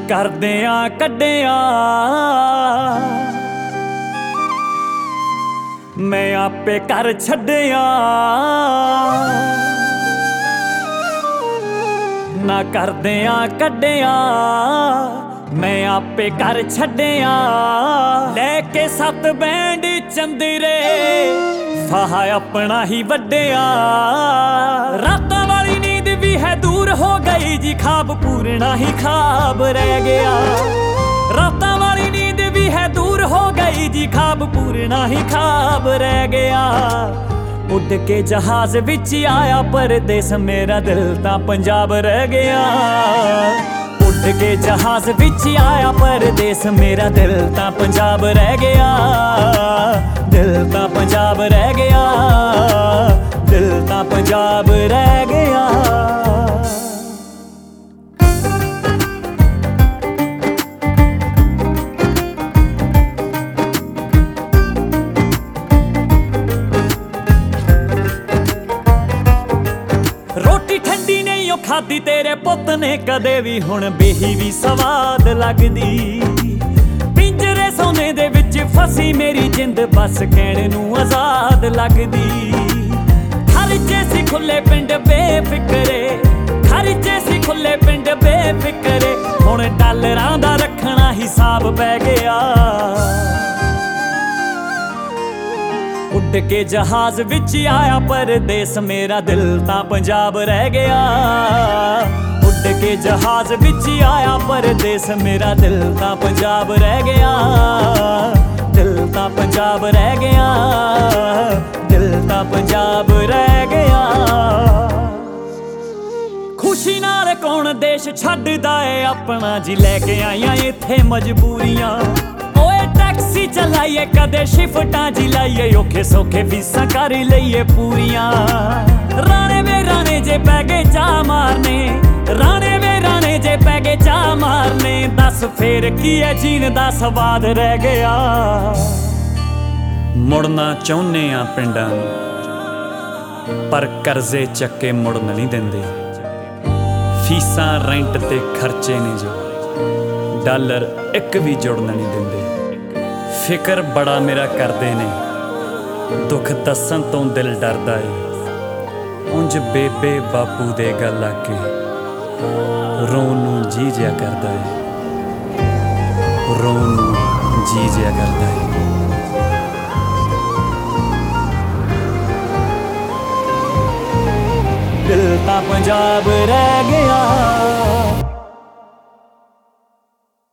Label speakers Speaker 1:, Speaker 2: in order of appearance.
Speaker 1: ਕਰਦਿਆਂ ਕੱਢਿਆ ਮੈਂ ਆਪੇ ਕਰ ਛੱਡਿਆ ਨਾ ਕਰਦਿਆਂ ਕੱਢਿਆ ਮੈਂ ਆਪੇ ਕਰ ਛੱਡਿਆ ਲੈ ਕੇ 7 ਬੈਂਡ ਚੰਦਰੇ ਫਾਹ ਆਪਣਾ ਹੀ ਵੱਡਿਆ ਰਾਤਾਂ ਵਾਲੀ ਨੀਂਦ ਵੀ ਹੈ ਦੂਰ ਹੋ ਗਈ ਜੀ ਖਾਬ ਪੂਰਨਾ ਹੀ ਖਾਬ ਰਹਿ ਗਿਆ ਰਾਤਾਂ ਵਾਲੀ ਨੀਂਦ ਵੀ ਹੈ ਦੂਰ ਹੋ ਗਈ ਜੀ ਖਾਬ ਪੂਰਨਾ ਹੀ ਖਾਬ ਰਹਿ ਗਿਆ ਉੱਡ ਕੇ ਜਹਾਜ਼ ਵਿੱਚ ਆਇਆ ਪਰਦੇਸ ਮੇਰਾ ਦਿਲ ਤਾਂ ਪੰਜਾਬ ਰਹਿ ਗਿਆ ਉੱਡ ਕੇ ਜਹਾਜ਼ ਵਿੱਚ ਆਇਆ ਪਰਦੇਸ ਮੇਰਾ ਦਿਲ ਤਾਂ ਪੰਜਾਬ ਰਹਿ ਗਿਆ ਦਿਲ ਤਾਂ ਪੰਜਾਬ ਰਹਿ ਗਿਆ ਦਿਲ ਤਾਂ ਪੰਜਾਬ ਰਹਿ ਗਿਆ ਰੋਟੀ ਠੰਡੀ ਨਹੀਂ ਉਹ ਖਾਦੀ ਤੇਰੇ ਪੁੱਤ ਨੇ ਕਦੇ ਵੀ ਹੁਣ ਬੇਹੀ ਵੀ ਸਵਾਦ ਲੱਗਦੀ ਪਿੰਜਰੇ ਸੋਨੇ ਦੇ ਵਿੱਚ ਫਸੀ ਮੇਰੀ ਜਿੰਦ ਬਸ ਕਹਿਣ ਨੂੰ ਆਜ਼ਾਦ ਲੱਗਦੀ ਖਰਚੇ ਸੀ ਖੁੱਲੇ ਪਿੰਡ ਬੇਫਿਕਰੇ ਖਰਚੇ ਸੀ ਖੁੱਲੇ ਪਿੰਡ ਬੇਫਿਕਰੇ ਹੁਣ ਡਾਲਰਾਂ ਦਾ ਰੱਖਣਾ ਹਿਸਾਬ ਪੈ ਗਿਆ ਉੱਡ ਕੇ ਜਹਾਜ਼ ਵਿੱਚ ਆਇਆ ਪਰਦੇਸ ਮੇਰਾ ਦਿਲ ਤਾਂ ਪੰਜਾਬ ਰਹਿ ਗਿਆ ਉੱਡ ਕੇ ਜਹਾਜ਼ ਵਿੱਚ ਆਇਆ ਪਰਦੇਸ ਮੇਰਾ ਦਿਲ ਤਾਂ ਪੰਜਾਬ ਰਹਿ ਗਿਆ ਦਿਲ ਤਾਂ ਪੰਜਾਬ ਰਹਿ ਗਿਆ ਦਿਲ ਤਾਂ ਪੰਜਾਬ ਰਹਿ ਗਿਆ ਖੁਸ਼ੀ ਨਾਲ ਕੌਣ ਦੇਸ਼ ਛੱਡਦਾ ਏ ਆਪਣਾ ਜੀ ਲੈ ਕੇ ਆਈਆਂ ਇੱਥੇ ਮਜਬੂਰੀਆਂ ਟੈਕਸੀ ਚਲਾਈਏ ਕਦੇ ਸ਼ਿਫਟਾਂ ਜੀ ਲਾਈਏ ਔਖੇ ਸੌਖੇ ਫੀਸਾਂ ਕਰ ਲਈਏ ਪੂਰੀਆਂ ਰਾਣੇ ਵੇ ਰਾਣੇ ਜੇ ਪੈ ਗਏ ਚਾਹ ਮਾਰਨੇ ਰਾਣੇ ਵੇ ਰਾਣੇ ਜੇ ਪੈ ਗਏ ਚਾਹ ਮਾਰਨੇ ਦੱਸ ਫੇਰ ਕੀ ਹੈ ਜੀਣ ਦਾ ਸਵਾਦ ਰਹਿ ਗਿਆ ਮੁੜਨਾ ਚਾਹੁੰਦੇ ਆ ਪਿੰਡਾਂ ਨੂੰ ਪਰ ਕਰਜ਼ੇ ਚੱਕੇ ਮੁੜਨ ਨਹੀਂ ਦਿੰਦੇ ਫੀਸਾਂ ਰੈਂਟ ਤੇ ਖਰਚੇ ਨੇ ਜੋ ਡਾਲਰ ਇੱਕ ਵੀ ਜੁੜਨ ਨਹੀਂ ਦਿੰਦੇ ਫਿਕਰ ਬੜਾ ਮੇਰਾ ਕਰਦੇ ਨੇ ਦੁੱਖ ਦੱਸਣ ਤੋਂ ਦਿਲ ਡਰਦਾ ਏ ਉਂਝ ਬੇਬੇ ਬਾਪੂ ਦੇ ਗੱਲ ਆ ਕੇ ਰੋਣ ਨੂੰ ਜੀ ਜਿਆ ਕਰਦਾ ਏ ਰੋਣ ਨੂੰ ਜੀ ਜਿਆ ਕਰਦਾ ਏ ਦਿਲ ਤਾਂ ਪੰਜਾਬ ਰਹਿ ਗਿਆ